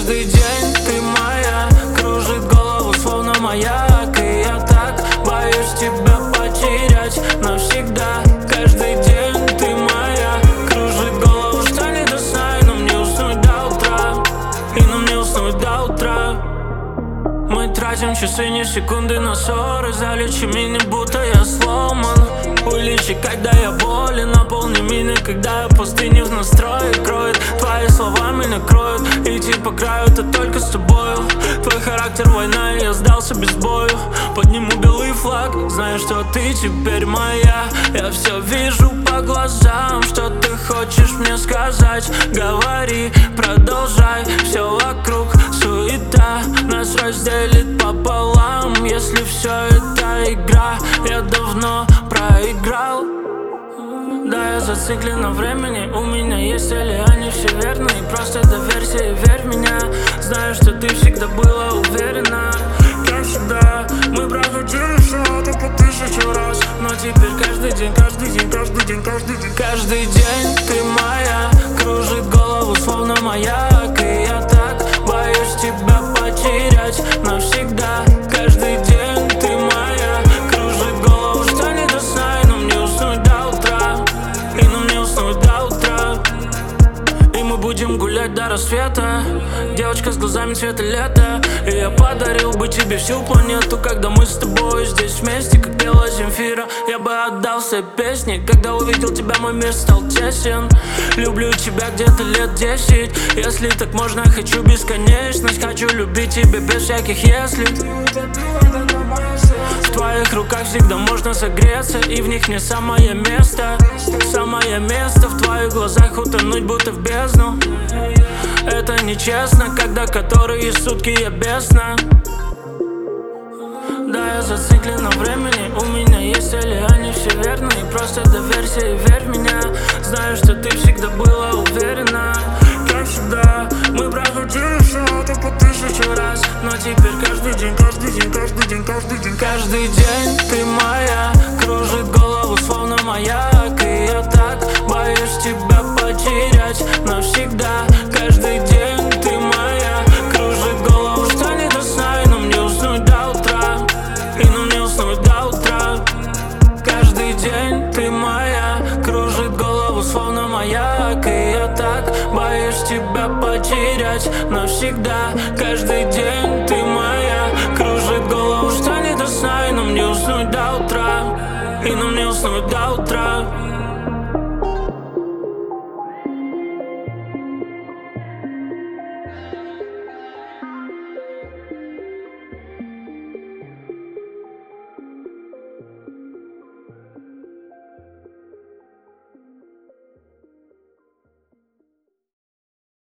Каждый день ты моя, кружит голову словно маяк. И я так боюсь тебя потерять навсегда. Каждый день ты моя, кружит голову, что не до сна. И нам не уснуть до утра, и нам не уснуть до утра. Мы тратим часы, не секунды на ссоры. Залечи меня, будто я сломан. Улечи, когда я болен. Наполни меня, когда я пустыню в настрое кроет. Твои слова меня кроют, идти по краю, это только с тобою. Твой характер война, и я сдался без бою. Подниму белый флаг, знаю, что ты теперь моя. Я все вижу по глазам, что ты хочешь мне сказать. Говори, продолжай, все вокруг суета. Нас разделит пополам, если все это игра. Я давно проиграл. Да, я зациклен на времени. У меня есть цели, они все верные. Просто доверься и верь в меня. Знаю, что ты всегда была уверена. Как всегда, мы проходили все это по 1000 раз. Но теперь каждый день, каждый день, каждый день, каждый день. Каждый день ты моя, кружит голову словно маяк. И я так боюсь тебя потерять навсегда. Каждый день ты моя, кружит голову, что не до сна. И нам не уснуть до утра, и нам не уснуть до утра. И мы будем гулять до рассвета. Девочка с глазами цвета лета. И я подарил бы тебе всю планету, когда мы с тобой здесь вместе, как пела Земфира. Я бы отдал все песни, когда увидел тебя, мой мир стал тесен. Люблю тебя где-то лет 10. Если так можно, хочу бесконечность. Хочу любить тебя без всяких если. В твоих руках всегда можно согреться, и в них не самое место. Самое место в твоих глазах, утонуть будто в бездну. Это нечестно, когда которые сутки я бесна. Да, я зациклен на времени. У меня есть цели, они все верные. Просто доверься и верь в меня. Знаю, что ты всегда была уверена. Как всегда, мы проходили все это по 1000 раз. Но теперь каждый день, каждый день, каждый день, каждый день. Каждый день ты моя, кружит голову словно маяк. И я так боюсь тебя потерять навсегда. Каждый день ты моя, кружит голову, что не до сна. И нам не уснуть до утра, и нам не уснуть до утра. Каждый день ты моя, кружит голову словно маяк. И я так боюсь тебя потерять навсегда. Каждый день ты моя, кружит голову, что не до сна. И нам не уснуть до утра, и нам не уснуть до утра.